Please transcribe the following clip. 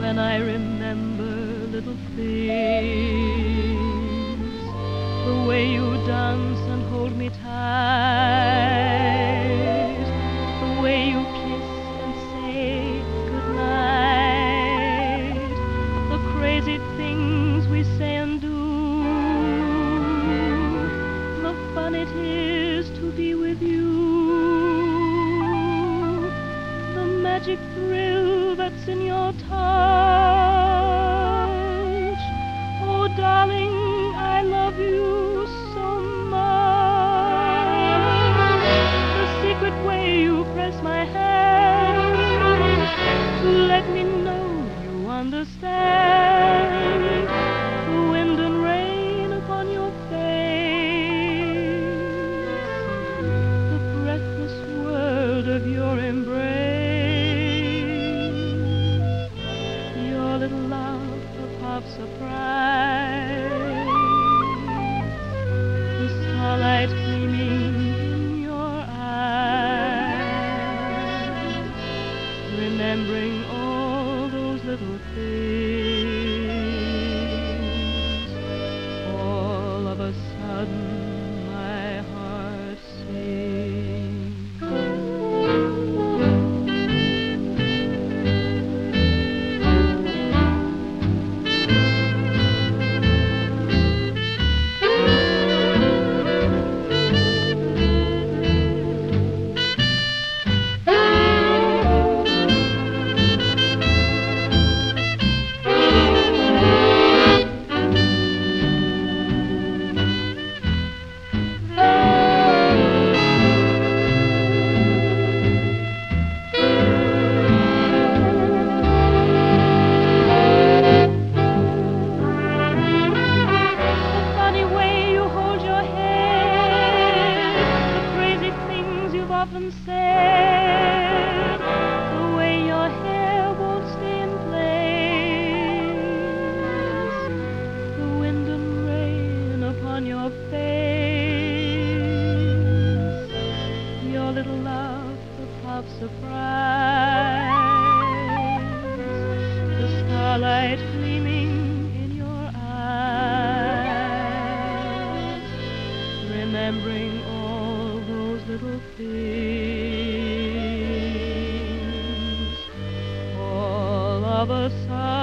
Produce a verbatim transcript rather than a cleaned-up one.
when I remember little things, the way you dance and hold me tight, the way you kiss and say goodnight, the crazy things we say and do, the fun it is to be with you, the magic thrill that's in your touch. Oh, darling, I love you so much. The secret way you press my hand to let me know you understand. The wind and rain upon your face, the breathless world of your embrace, your little laugh of half surprise, the starlight gleaming in your eyes, remembering all those little things. All of a sudden my heart sings. Often said, the way your hair won't stay in place, the wind and rain upon your face, your little laugh of half surprise, the starlight gleaming in your eyes, remembering all those little things. All of a sudden